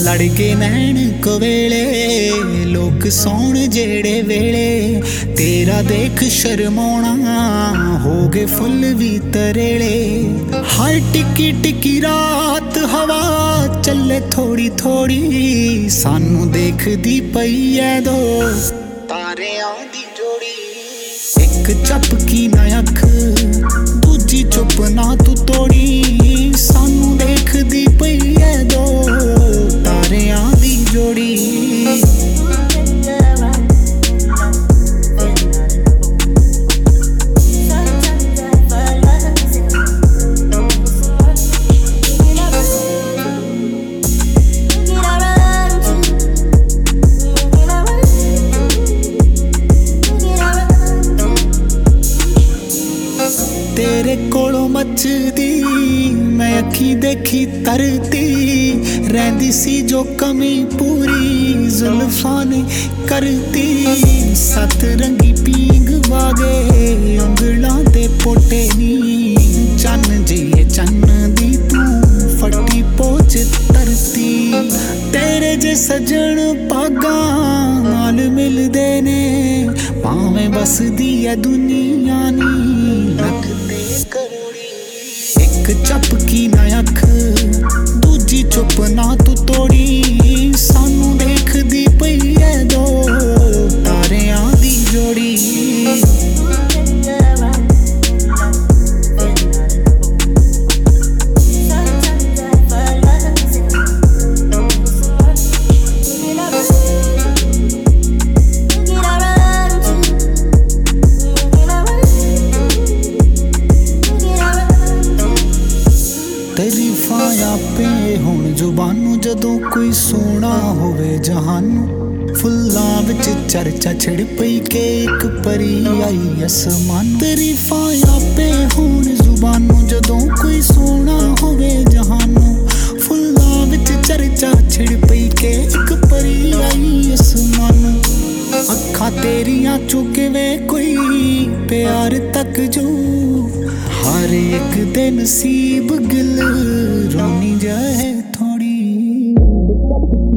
लड़के नैन कवेले लोग सौण जेड़े वेले तेरा देख शर्माउणा हो गए फुल भी तरेले। हर टिकी टिकी रात हवा चले थोड़ी थोड़ी सानू देखदी पई ऐ दो तारियां दी जोड़ी। एक झपकी ना अख दूजी चुप ना तू तोड़ी सानू देखदी पई ऐ दो तारियां दी जोड़ी। तेरे कोलों मचदी मैं अखी देखी तरती रहिंदी सी जो कमी पूरी जुल्फां ने करती। सत रंगी पींग वागे उंगलां दे पोटे नी चन्न जिए चन्न दी तू फटी पोच तरती। तेरे जे सजन पागां नाल मिलदे ने भावें बसदी ऐ दुनिया नी लगदे करोड़ी। एक झपकी ना अख दूजी चुप ना तू तोड़ी सानू देखदी पई ऐ दो तारियां दी जोड़ी। तारीफां आपे हुण जुबानू जदों कोई सोना होवे जहानू फुल्लां विच चर्चा छिड़ पई के एक परी आई आसमान। तारीफां आपे हुण जुबानू जदों कोई सोना होवे जहानू फुल्लां विच चर्चा छिड़ पई के एक परी आई आसमान। अखां तेरियां चुके वे कोई प्यार तक जो हर एक दे नसीब गिल रोनी जाए थोड़ी।